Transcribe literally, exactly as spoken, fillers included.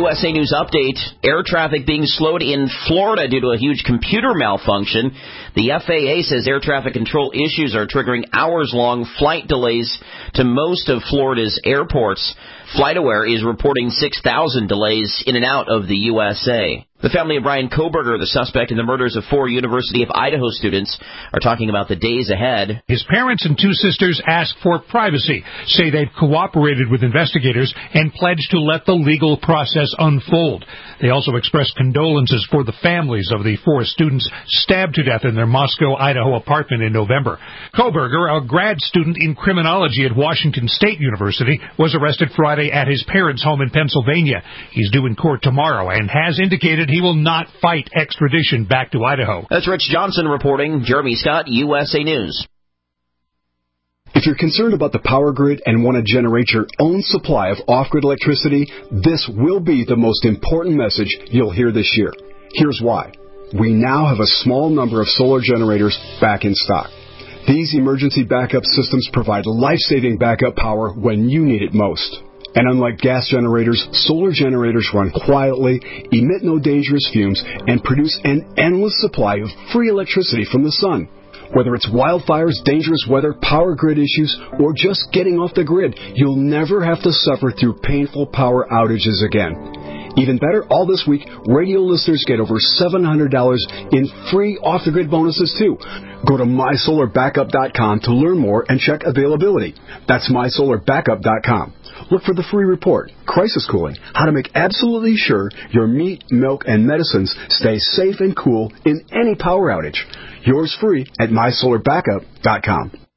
U S A News update. Air traffic being slowed in Florida due to a huge computer malfunction. The F A A says air traffic control issues are triggering hours-long flight delays to most of Florida's airports. FlightAware is reporting six thousand delays in and out of the U S A. The family of Brian Kohberger, the suspect in the murders of four University of Idaho students, are talking about the days ahead. His parents and two sisters ask for privacy, say they've cooperated with investigators, and pledged to let the legal process unfold. They also expressed condolences for the families of the four students stabbed to death in their Moscow, Idaho apartment in November. Kohberger, a grad student in criminology at Washington State University, was arrested Friday at his parents' home in Pennsylvania. He's due in court tomorrow and has indicated he will not fight extradition back to Idaho. That's Rich Johnson reporting. Jeremy Scott, U S A News. If you're concerned about the power grid and want to generate your own supply of off-grid electricity, this will be the most important message you'll hear this year. Here's why. We now have a small number of solar generators back in stock. These emergency backup systems provide life-saving backup power when you need it most. And unlike gas generators, solar generators run quietly, emit no dangerous fumes, and produce an endless supply of free electricity from the sun. Whether it's wildfires, dangerous weather, power grid issues, or just getting off the grid, you'll never have to suffer through painful power outages again. Even better, all this week, radio listeners get over seven hundred dollars in free off-the-grid bonuses, too. Go to my solar backup dot com to learn more and check availability. That's my solar backup dot com. Look for the free report, Crisis Cooling, how to make absolutely sure your meat, milk, and medicines stay safe and cool in any power outage. Yours free at my solar backup dot com.